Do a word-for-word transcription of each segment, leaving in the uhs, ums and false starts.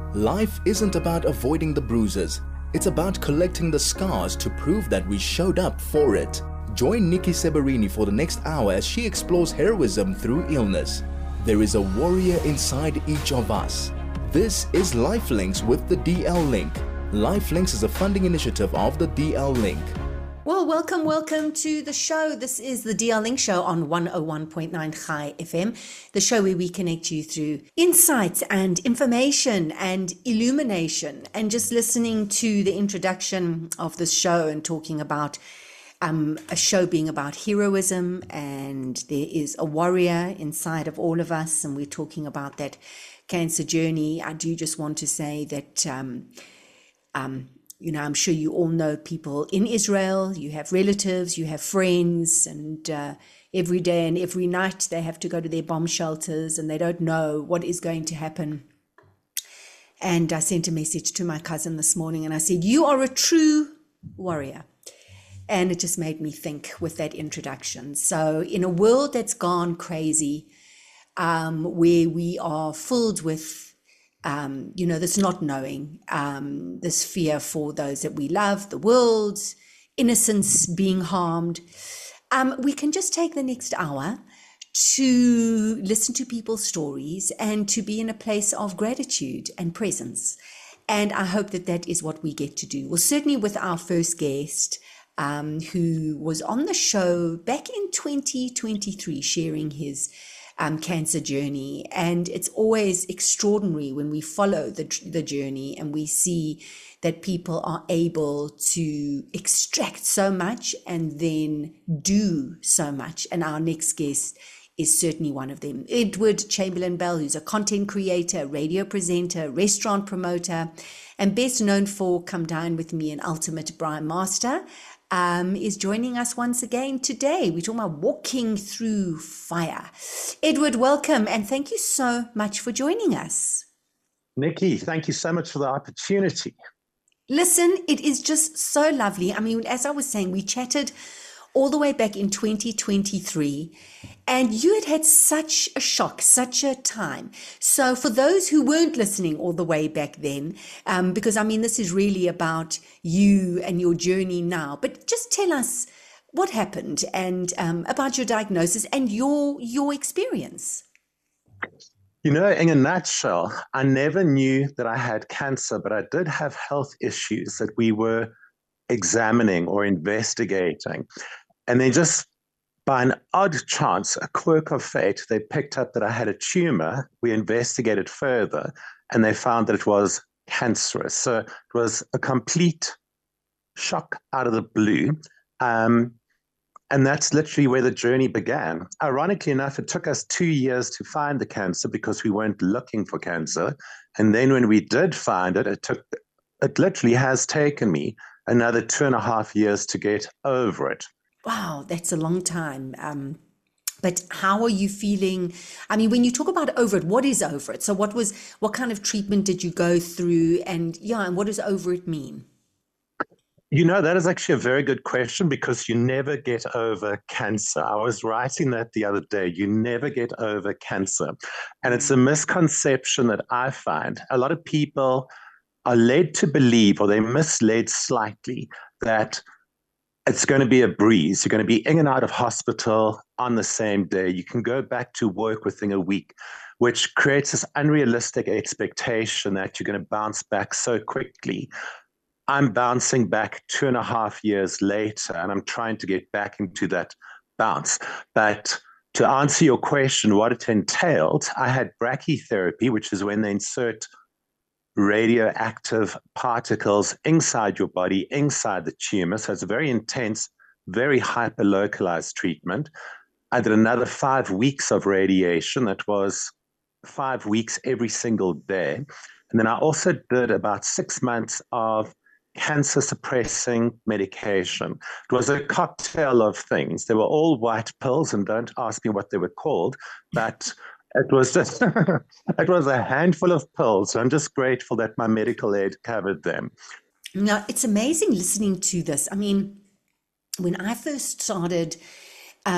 Life isn't about avoiding the bruises. It's about collecting the scars to prove that we showed up for it. Join Nikki Seberini for the next hour as she explores heroism through illness. There is a warrior inside each of us. This is Lifelinks with the D L Link. Lifelinks is a funding initiative of the D L Link. Well, welcome, welcome to the show. This is the D L Link Show on one oh one point nine Chai F M, the show where we connect you through insights and information and illumination. And just listening to the introduction of this show and talking about um, a show being about heroism, and there is a warrior inside of all of us, and we're talking about that cancer journey. I do just want to say that um, um, You know, I'm sure you all know people in Israel. You have relatives, you have friends, and uh, every day and every night they have to go to their bomb shelters and they don't know what is going to happen. And I sent a message to my cousin this morning and I said, "You are a true warrior." And it just made me think with that introduction. So in a world that's gone crazy, um, where we are filled with Um, you know, this not knowing, um, this fear for those that we love, the world, innocence being harmed. Um, we can just take the next hour to listen to people's stories and to be in a place of gratitude and presence. And I hope that that is what we get to do. Well, certainly with our first guest, um, who was on the show back in twenty twenty-three, sharing his Um, cancer journey. And it's always extraordinary when we follow the, the journey and we see that people are able to extract so much and then do so much. And our next guest is certainly one of them. Edward Chamberlain-Bell, who's a content creator, radio presenter, restaurant promoter, and best known for Come Dine With Me, an ultimate braai master, Um, is joining us once again today. We're talking about walking through fire. Edward, welcome, and thank you so much for joining us. Nikki, thank you so much for the opportunity. Listen, it is just so lovely. I mean, as I was saying, we chatted all the way back in twenty twenty-three, and you had had such a shock, such a time. So for those who weren't listening all the way back then, um, because I mean, this is really about you and your journey now, but just tell us what happened and um, about your diagnosis and your your experience. You know, in a nutshell, I never knew that I had cancer, but I did have health issues that we were examining or investigating. And then just by an odd chance, a quirk of fate, they picked up that I had a tumor. We investigated further and they found that it was cancerous. So it was a complete shock out of the blue. Um, and that's literally where the journey began. Ironically enough, it took us two years to find the cancer because we weren't looking for cancer. And then when we did find it, it took, it literally has taken me another two and a half years to get over it. Wow, that's a long time. Um, but how are you feeling? I mean, when you talk about over it, what is over it? So what was, what kind of treatment did you go through? And yeah, and what does over it mean? You know, that is actually a very good question because you never get over cancer. I was writing that the other day. You never get over cancer. And it's a misconception that I find. A lot of people are led to believe, or they're misled slightly, that it's going to be a breeze. You're going to be in and out of hospital on the same day. You can go back to work within a week, which creates this unrealistic expectation that you're going to bounce back so quickly. I'm bouncing back two and a half years later, and I'm trying to get back into that bounce. But to answer your question, what it entailed, I had brachytherapy, which is when they insert radioactive particles inside your body, inside the tumor. So it's a very intense, very hyper-localized treatment. I did another five weeks of radiation. That was five weeks every single day. And then I also did about six months of cancer-suppressing medication. It was a cocktail of things. They were all white pills, and don't ask me what they were called, but it was just, it was a handful of pills. So I'm just grateful that my medical aid covered them. Now, it's amazing listening to this. I mean, when I first started um,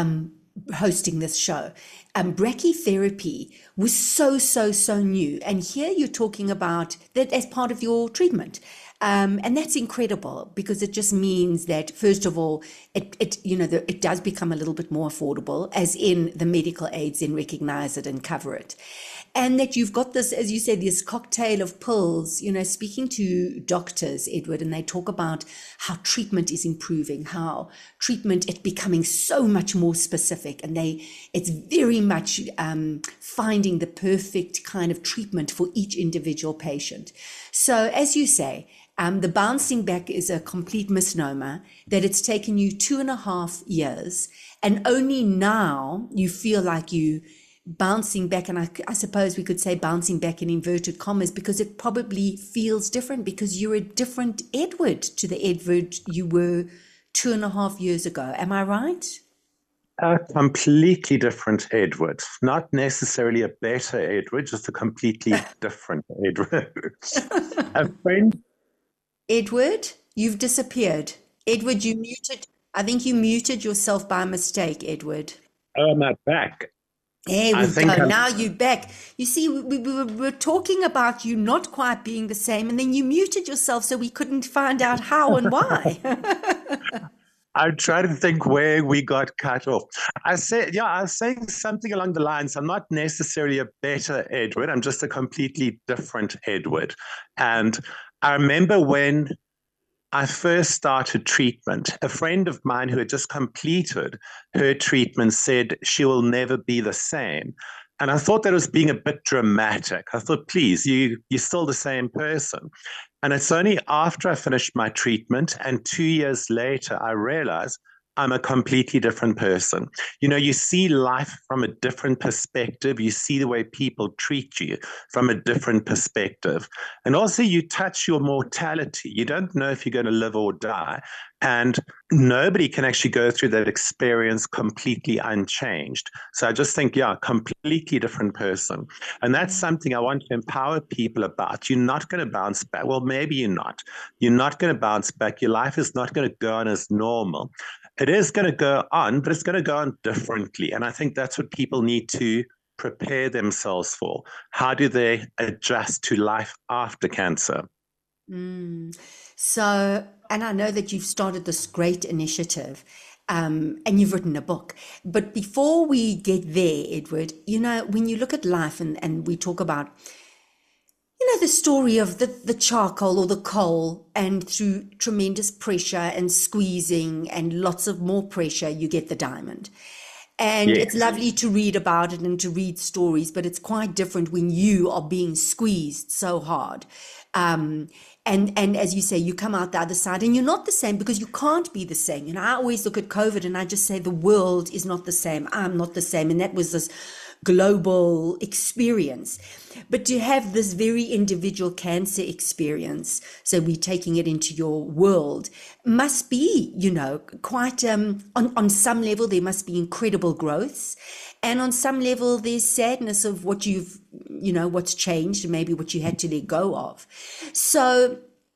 hosting this show. Um, brachytherapy was so, so, so new. And here you're talking about that as part of your treatment. Um, and that's incredible because it just means that, first of all, it, it you know, the, it does become a little bit more affordable, as in the medical aids then recognize it and cover it. And that you've got this, as you said, this cocktail of pills, you know, speaking to doctors, Edward, and they talk about how treatment is improving, how treatment is becoming so much more specific. And they, it's very much um, finding the perfect kind of treatment for each individual patient. So as you say, um, the bouncing back is a complete misnomer, that it's taken you two and a half years and only now you feel like you bouncing back, and I, I suppose we could say bouncing back in inverted commas, because it probably feels different because you're a different Edward to the Edward you were two and a half years ago. Am I right? A completely different Edward, not necessarily a better Edward, just a completely different Edward. A friend. Edward, you've disappeared. Edward, you muted. I think you muted yourself by mistake, Edward. Oh, I'm not back. There we go. I'm... Now you're back. You see, we, we, we were talking about you not quite being the same, and then you muted yourself so we couldn't find out how and why. I'm trying to think where we got cut off. I said, yeah, I was saying something along the lines, I'm not necessarily a better Edward. I'm just a completely different Edward. And I remember when I first started treatment, a friend of mine who had just completed her treatment said she will never be the same. And I thought that was being a bit dramatic. I thought, please, you, you're still the same person. And it's only after I finished my treatment and two years later, I realized I'm a completely different person. You know, you see life from a different perspective. You see the way people treat you from a different perspective. And also you touch your mortality. You don't know if you're going to live or die. And nobody can actually go through that experience completely unchanged. So I just think, yeah, completely different person. And that's something I want to empower people about. You're not going to bounce back. Well, maybe you're not. You're not going to bounce back. Your life is not going to go on as normal. It is going to go on, but it's going to go on differently. And I think that's what people need to prepare themselves for. How do they adjust to life after cancer? Mm. So, and I know that you've started this great initiative um, and you've written a book. But before we get there, Edward, you know, when you look at life and, and we talk about, you know, the story of the, the charcoal or the coal, and through tremendous pressure and squeezing and lots of more pressure, you get the diamond. And yes, it's lovely to read about it and to read stories, but it's quite different when you are being squeezed so hard. Um, and, and as you say, you come out the other side and you're not the same because you can't be the same. And I always look at COVID and I just say the world is not the same. I'm not the same. And that was this global experience. But to have this very individual cancer experience, so we're taking it into your world, must be, you know, quite, um, on, on some level, there must be incredible growths. And on some level, there's sadness of what you've, you know, what's changed and maybe what you had to let go of. So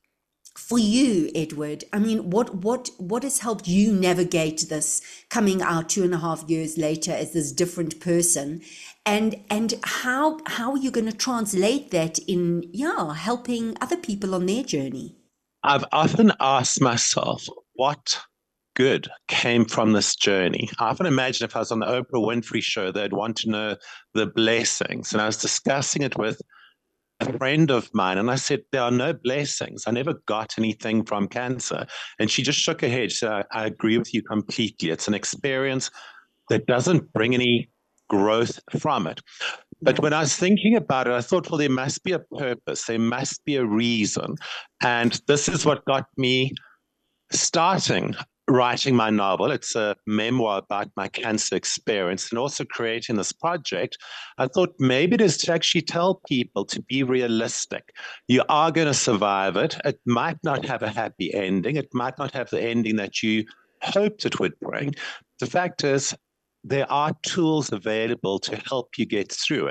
for you, Edward, I mean, what what what has helped you navigate this coming out two and a half years later as this different person, and and how how are you going to translate that in yeah helping other people on their journey? I've often asked myself, what good came from this journey? I often imagine if I was on the Oprah Winfrey show, they'd want to know the blessings, and I was discussing it with a friend of mine, and I said, there are no blessings. I never got anything from cancer. And she just shook her head. She said, I, I agree with you completely. It's an experience that doesn't bring any growth from it. But when I was thinking about it, I thought, well, there must be a purpose. There must be a reason. And this is what got me starting writing my novel. It's a memoir about my cancer experience, and also creating this project. I thought maybe it is to actually tell people to be realistic. You are going to survive it. It might not have a happy ending. It might not have the ending that you hoped it would bring. The fact is, there are tools available to help you get through it.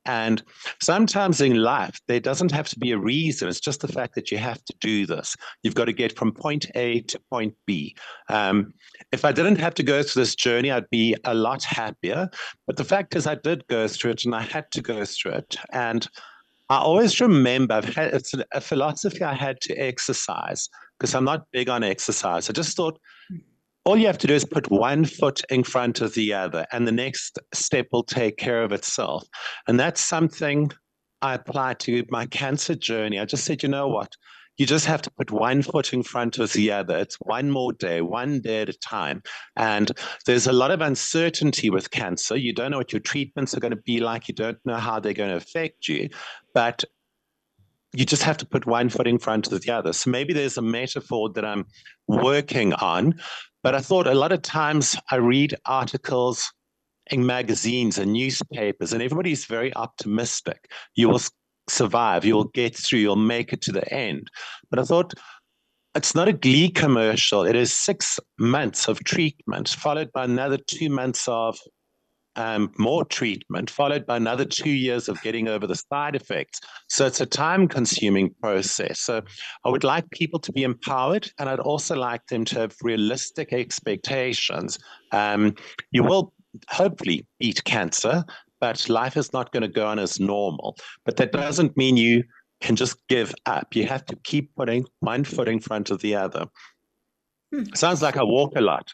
And sometimes in life, there doesn't have to be a reason. It's just the fact that you have to do this. You've got to get from point A to point B. Um, if I didn't have to go through this journey, I'd be a lot happier. But the fact is, I did go through it, and I had to go through it. And I always remember, I've had, it's a philosophy I had to exercise, because I'm not big on exercise. I just thought, all you have to do is put one foot in front of the other, and the next step will take care of itself. And that's something I applied to my cancer journey. I just said, you know what? You just have to put one foot in front of the other. It's one more day, one day at a time. And there's a lot of uncertainty with cancer. You don't know what your treatments are going to be like. You don't know how they're going to affect you. But you just have to put one foot in front of the other. So maybe there's a metaphor that I'm working on. But I thought a lot of times I read articles in magazines and newspapers, and everybody's very optimistic. You will survive, you'll get through, you'll make it to the end. But I thought, it's not a Glee commercial. It is six months of treatment, followed by another two months of um, more treatment, followed by another two years of getting over the side effects. So it's a time-consuming process. So I would like people to be empowered, and I'd also like them to have realistic expectations. Um, you will hopefully beat cancer, but life is not going to go on as normal. But that doesn't mean you can just give up. You have to keep putting one foot in front of the other. Hmm. Sounds like I walk a lot.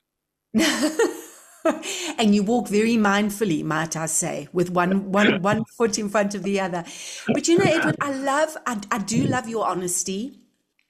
And you walk very mindfully, might I say, with one one one foot in front of the other. But you know, Edward, I love, I, I do love your honesty,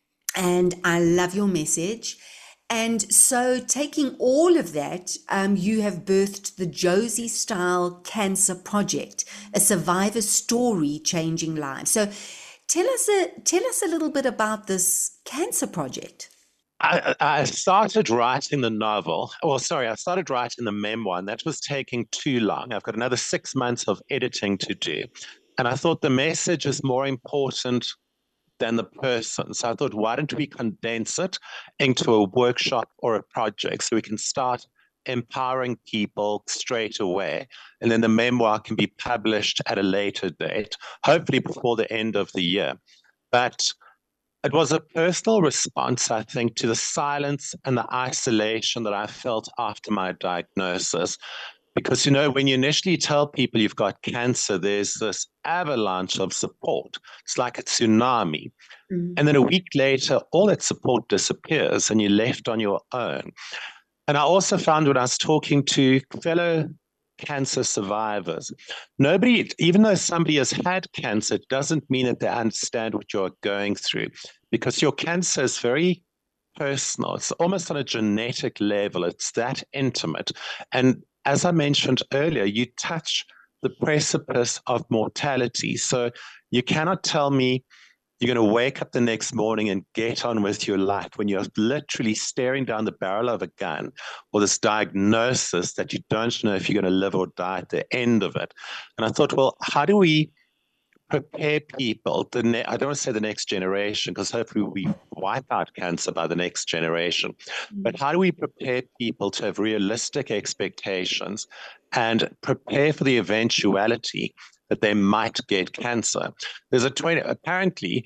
and I love your message. And so taking all of that, um, you have birthed the Josie Style Cancer Project, a survivor story changing lives. So tell us a, tell us a little bit about this cancer project. I, I started writing the novel. Well, sorry, I started writing the memoir, and that was taking too long. I've got another six months of editing to do. And I thought the message is more important than the person. So I thought, why don't we condense it into a workshop or a project so we can start empowering people straight away. And then the memoir can be published at a later date, hopefully before the end of the year. But it was a personal response, I think, to the silence and the isolation that I felt after my diagnosis. Because, you know, when you initially tell people you've got cancer, there's this avalanche of support. It's like a tsunami. Mm-hmm. And then a week later, all that support disappears and you're left on your own. And I also found when I was talking to fellow cancer survivors, nobody, even though somebody has had cancer, it doesn't mean that they understand what you're going through, because your cancer is very personal. It's almost on a genetic level. It's that intimate. And as I mentioned earlier, you touch the precipice of mortality. So you cannot tell me you're going to wake up the next morning and get on with your life when you're literally staring down the barrel of a gun, or this diagnosis that you don't know if you're going to live or die at the end of it. And I thought, well, how do we prepare people? The ne- I don't want to say the next generation, because hopefully we wipe out cancer by the next generation. Mm-hmm. But how do we prepare people to have realistic expectations and prepare for the eventuality that they might get cancer? There's a twenty, apparently,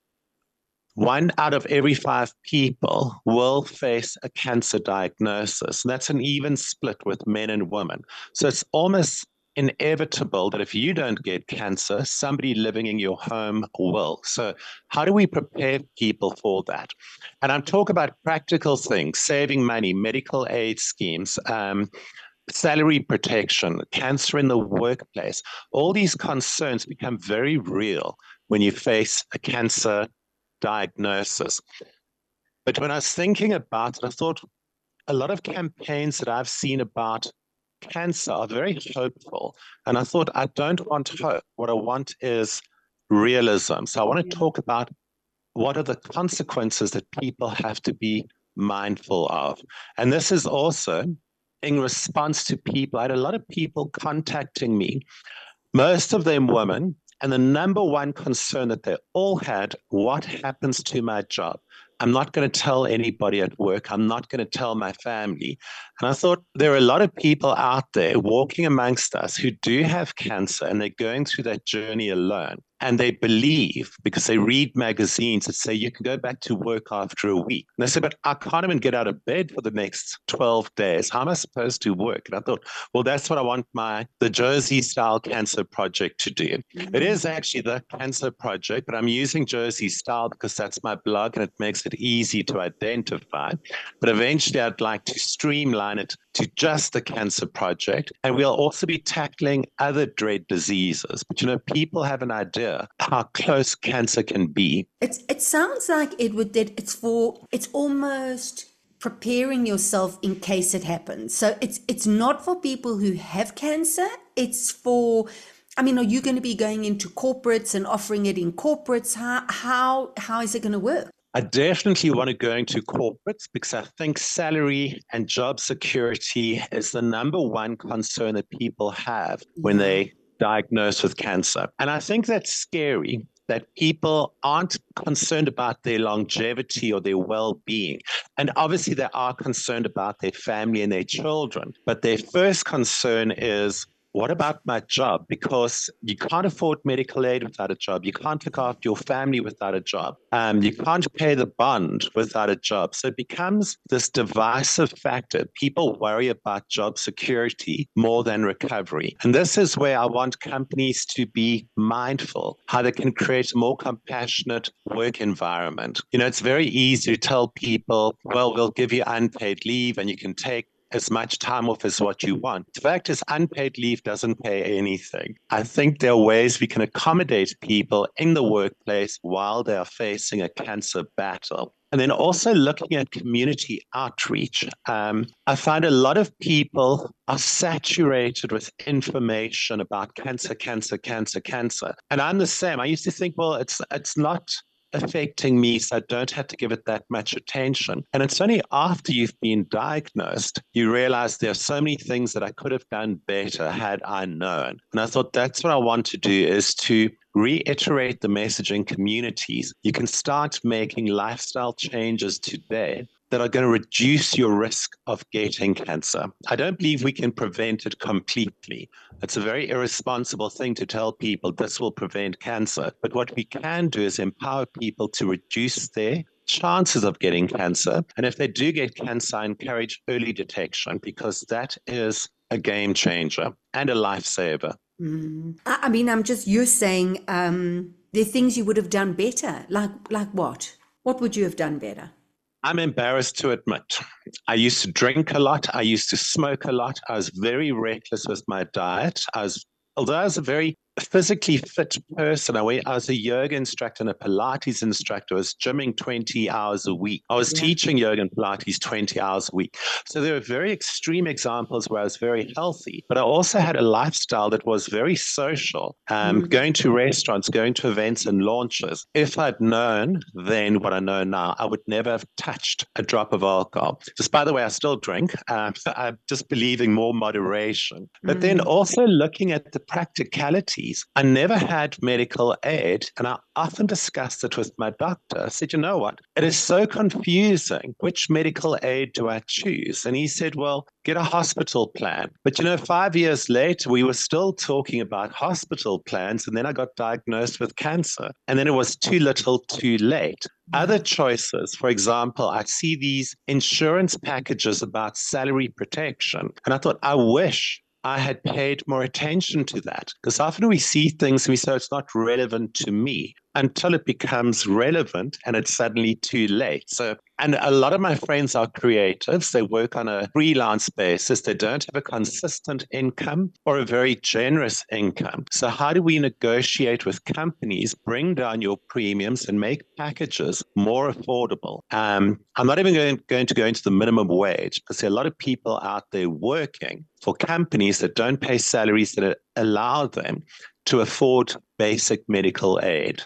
one out of every five people will face a cancer diagnosis. And that's an even split with men and women. So it's almost inevitable that if you don't get cancer, somebody living in your home will. So how do we prepare people for that? And I'm talking about practical things, saving money, medical aid schemes, um, salary protection, cancer in the workplace. All these concerns become very real when you face a cancer diagnosis. But when I was thinking about it, I thought a lot of campaigns that I've seen about cancer are very hopeful. And I thought, I don't want hope. What I want is realism. So I want to talk about what are the consequences that people have to be mindful of. And this is also in response to people. I had a lot of people contacting me, most of them women, and the number one concern that they all had, what happens to my job? I'm not going to tell anybody at work. I'm not going to tell my family. And I thought there are a lot of people out there walking amongst us who do have cancer, and they're going through that journey alone. And they believe, because they read magazines that say you can go back to work after a week. And they say, but I can't even get out of bed for the next twelve days. How am I supposed to work? And I thought, well, that's what I want my the Josie Style Cancer Project to do. Mm-hmm. It is actually the Cancer Project, but I'm using Josie Style because that's my blog and it makes it easy to identify. But eventually I'd like to streamline it to just the Cancer Project. And we'll also be tackling other dread diseases. But, you know, people have an idea how close cancer can be. It's, it sounds like, Edward, that it's for, it's almost preparing yourself in case it happens. So it's it's not for people who have cancer. It's for, I mean, are you going to be going into corporates and offering it in corporates? How how how is it going to work? I definitely want to go into corporates because I think salary and job security is the number one concern that people have when they diagnosed with cancer. And I think that's scary, that people aren't concerned about their longevity or their well-being. And obviously they are concerned about their family and their children. But their first concern is, what about my job? Because you can't afford medical aid without a job. You can't look after your family without a job. Um, you can't pay the bond without a job. So it becomes this divisive factor. People worry about job security more than recovery. And this is where I want companies to be mindful, how they can create a more compassionate work environment. You know, it's very easy to tell people, well, we'll give you unpaid leave and you can take as much time off as what you want. The fact is, unpaid leave doesn't pay anything. I think there are ways we can accommodate people in the workplace while they are facing a cancer battle. And then also looking at community outreach. Um, I find a lot of people are saturated with information about cancer, cancer, cancer, cancer. And I'm the same. I used to think, well, it's it's not affecting me, so I don't have to give it that much attention. And it's only after you've been diagnosed, you realize there are so many things that I could have done better had I known. And I thought that's what I want to do, is to reiterate the message in communities. You can start making lifestyle changes today that are going to reduce your risk of getting cancer. I don't believe we can prevent it completely. It's a very irresponsible thing to tell people this will prevent cancer. But what we can do is empower people to reduce their chances of getting cancer. And if they do get cancer, I encourage early detection, because that is a game changer and a lifesaver. Mm. I mean, I'm just, you're saying um, there are things you would have done better. Like, like what? What would you have done better? I'm embarrassed to admit. I used to drink a lot. I used to smoke a lot. I was very reckless with my diet. I was, although I was a very physically fit person. I, went, I was a yoga instructor and a Pilates instructor. I was gymming twenty hours a week. I was yeah. teaching yoga and Pilates twenty hours a week. So there were very extreme examples where I was very healthy, but I also had a lifestyle that was very social, um, mm. going to restaurants, going to events and launches. If I'd known then what I know now, I would never have touched a drop of alcohol. Just by the way, I still drink. Um, I'm just believing more moderation. But mm. then also looking at the practicality. I never had medical aid, and I often discussed it with my doctor. I said, you know what? It is so confusing. Which medical aid do I choose? And he said, well, get a hospital plan. But, you know, five years later, we were still talking about hospital plans, and then I got diagnosed with cancer. And then it was too little, too late. Other choices, for example, I see these insurance packages about salary protection, and I thought, I wish I had paid more attention to that, because often we see things and we say it's not relevant to me until it becomes relevant and it's suddenly too late. So, and a lot of my friends are creatives. They work on a freelance basis. They don't have a consistent income or a very generous income. So how do we negotiate with companies, bring down your premiums and make packages more affordable? Um, I'm not even going, going to go into the minimum wage, because there are a lot of people out there working for companies that don't pay salaries that allow them to afford basic medical aid.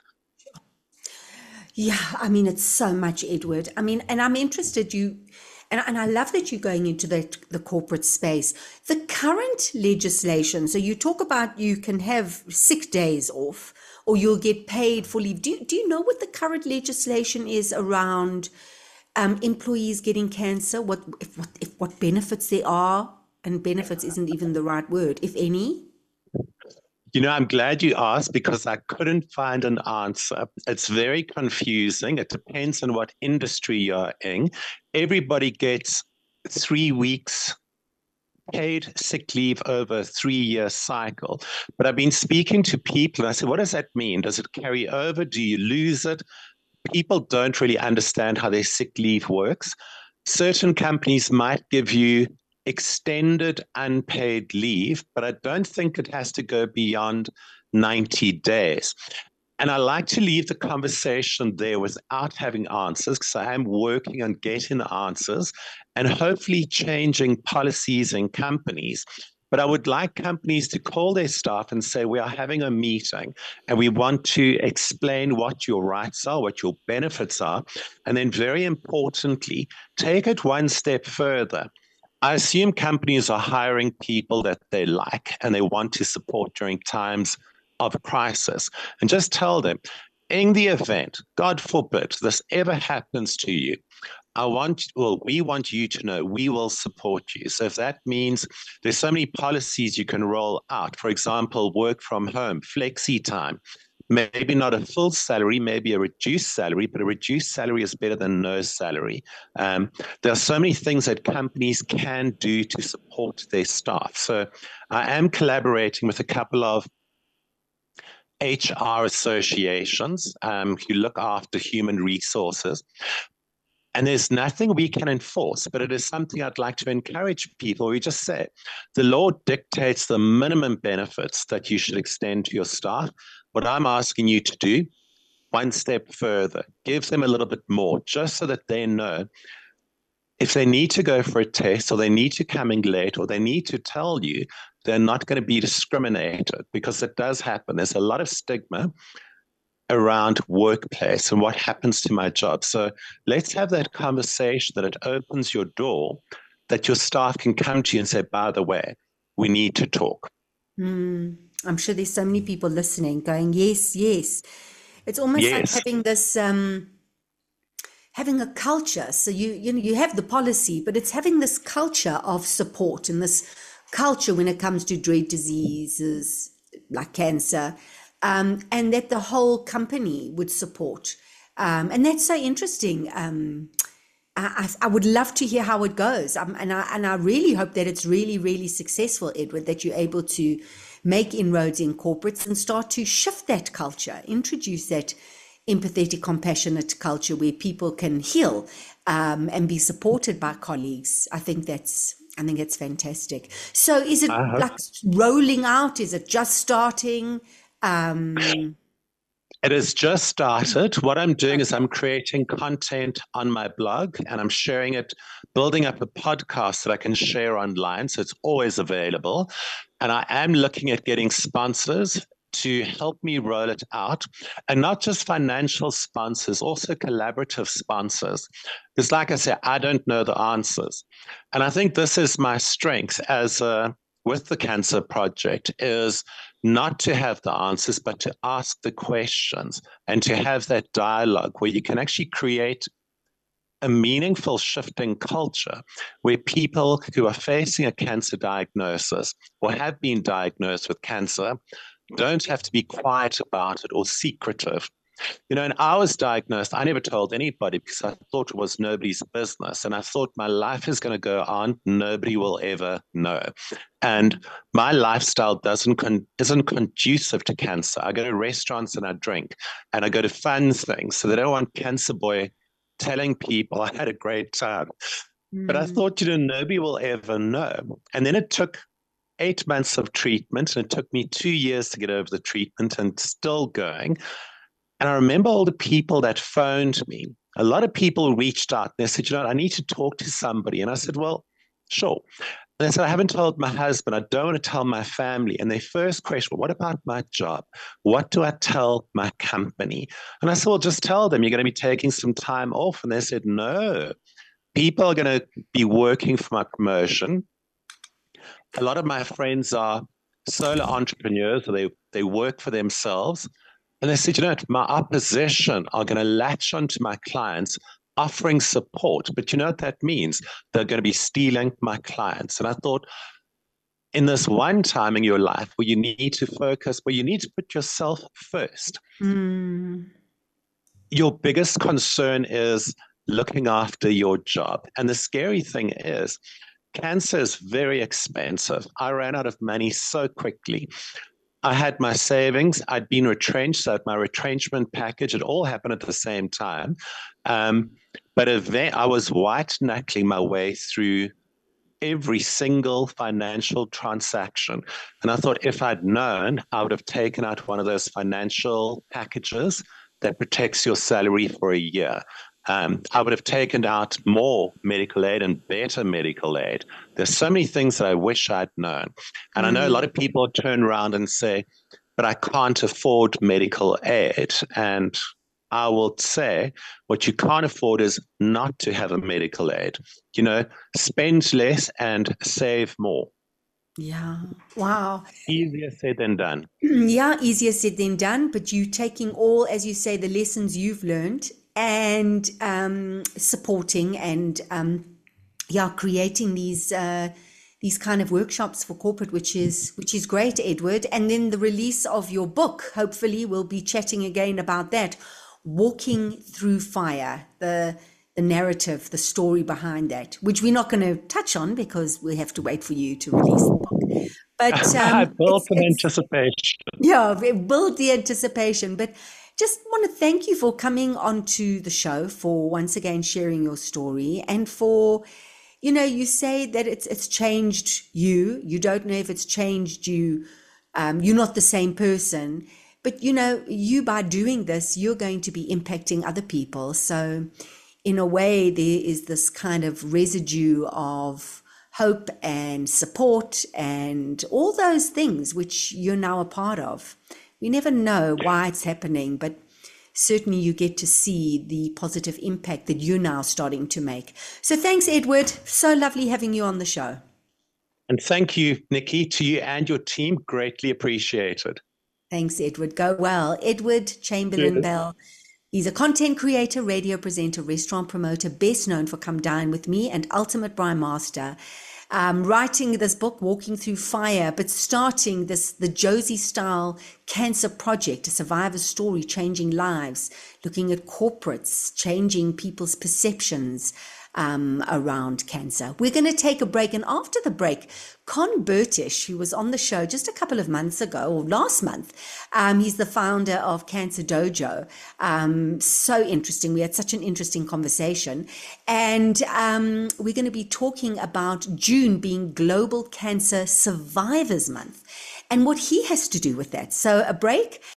Yeah, I mean, it's so much, Edward. I mean, and I'm interested, you, and, and I love that you're going into the, the corporate space. The current legislation, so you talk about you can have sick days off. or you'll get paid for leave. Do you, do you know what the current legislation is around um, employees getting cancer? What if, what if what benefits there are? And benefits isn't even the right word, if any. You know, I'm glad you asked because I couldn't find an answer. It's very confusing. It depends on what industry you're in. Everybody gets three weeks paid sick leave over a three-year cycle. But I've been speaking to people and I said, what does that mean? Does it carry over? Do you lose it? People don't really understand how their sick leave works. Certain companies might give you extended unpaid leave, but I don't think it has to go beyond ninety days. And I like to leave the conversation there without having answers, because I am working on getting the answers and hopefully changing policies in companies. But I would like companies to call their staff and say, we are having a meeting and we want to explain what your rights are, what your benefits are, and then very importantly, take it one step further. I assume companies are hiring people that they like and they want to support during times of crisis. And just tell them, in the event, God forbid, this ever happens to you, I want, well, we want you to know we will support you. So if that means there's so many policies you can roll out, for example, work from home, flexi time, maybe not a full salary, maybe a reduced salary, but a reduced salary is better than no salary. Um, there are so many things that companies can do to support their staff. So I am collaborating with a couple of H R associations um, who look after human resources. And there's nothing we can enforce, but it is something I'd like to encourage people. We just say, the law dictates the minimum benefits that you should extend to your staff. What I'm asking you to do, one step further, give them a little bit more, just so that they know if they need to go for a test or they need to come in late or they need to tell you, they're not going to be discriminated, because it does happen. There's a lot of stigma around workplace and what happens to my job. So let's have that conversation that it opens your door, that your staff can come to you and say, by the way, we need to talk. Mm, I'm sure there's so many people listening going, yes, yes. It's almost Yes. like having this, um, having a culture. So you, you know, you have the policy, but it's having this culture of support and this culture when it comes to dread diseases like cancer, um, and that the whole company would support. Um, and that's so interesting. Um, I, I I would love to hear how it goes. Um, and I and I really hope that it's really, really successful, Edward, that you're able to make inroads in corporates and start to shift that culture, introduce that empathetic, compassionate culture where people can heal um, and be supported by colleagues. I think that's I think it's fantastic. So is it I hope- like rolling out? Is it just starting? Um, It has just started. What I'm doing is I'm creating content on my blog and I'm sharing it, building up a podcast that I can share online. So it's always available. And I am looking at getting sponsors to help me roll it out, and not just financial sponsors, also collaborative sponsors. Because like I said, I don't know the answers. And I think this is my strength as a, with the Cancer Project, is not to have the answers, but to ask the questions and to have that dialogue where you can actually create a meaningful shift in culture where people who are facing a cancer diagnosis or have been diagnosed with cancer don't have to be quiet about it or secretive. You know, when I was diagnosed, I never told anybody because I thought it was nobody's business. And I thought my life is going to go on. Nobody will ever know. And my lifestyle doesn't con- isn't conducive to cancer. I go to restaurants and I drink and I go to fun things. So they don't want Cancer Boy telling people I had a great time. Mm. But I thought, you know, nobody will ever know. And then it took eight months of treatment, and it took me two years to get over the treatment and still going. And I remember all the people that phoned me. A lot of people reached out and they said, you know, I need to talk to somebody. And I said, well, sure. And they said, I haven't told my husband. I don't want to tell my family. And their first question, well, what about my job? What do I tell my company? And I said, well, just tell them you're going to be taking some time off. And they said, no, people are going to be working for my promotion. A lot of my friends are solo entrepreneurs, or they, they work for themselves. And they said, you know what, my opposition are going to latch onto my clients offering support. But you know what that means? They're going to be stealing my clients. And I thought, in this one time in your life where you need to focus, where you need to put yourself first, Mm. your biggest concern is looking after your job. And the scary thing is, cancer is very expensive. I ran out of money so quickly. I had my savings. I'd been retrenched, so my retrenchment package, it all happened at the same time. Um, but event, I was white knuckling my way through every single financial transaction. And I thought if I'd known, I would have taken out one of those financial packages that protects your salary for a year. Um, I would have taken out more medical aid and better medical aid. There's so many things that I wish I'd known. And mm. I know a lot of people turn around and say, but I can't afford medical aid. And I will say, what you can't afford is not to have a medical aid. You know, spend less and save more. Yeah. Wow. Easier said than done. Yeah, easier said than done. But you taking all, as you say, the lessons you've learned and um, supporting and um, yeah, creating these uh, these kind of workshops for corporate, which is which is great, Edward. And then the release of your book. Hopefully, we'll be chatting again about that. Walking Through Fire, the the narrative, the story behind that, which we're not going to touch on because we have to wait for you to release the book. But um, I built an anticipation. Yeah, build the anticipation. But just want to thank you for coming onto the show, for once again sharing your story, and for, you know, you say that it's it's changed you. You don't know if it's changed you. Um, you're not the same person. But, you know, you by doing this, you're going to be impacting other people. So in a way, there is this kind of residue of hope and support and all those things which you're now a part of. We never know why it's happening, but certainly you get to see the positive impact that you're now starting to make. So thanks, Edward. So lovely having you on the show. And thank you, Nikki, to you and your team. Greatly appreciated. Thanks, Edward. Go well. Edward Chamberlain Bell. He's a content creator, radio presenter, restaurant promoter, best known for Come Dine With Me and Ultimate Braai Master. Um, writing this book, Walking Through Fire, but starting this, the Josie Style Cancer Project, a survivor's story changing lives, looking at corporates, changing people's perceptions um, around cancer. We're going to take a break, and after the break, Con Burtish, who was on the show just a couple of months ago, or last month, um, he's the founder of Cancer Dojo. Um, so interesting. We had such an interesting conversation. And um, we're going to be talking about June being Global Cancer Survivors Month and what he has to do with that. So a break,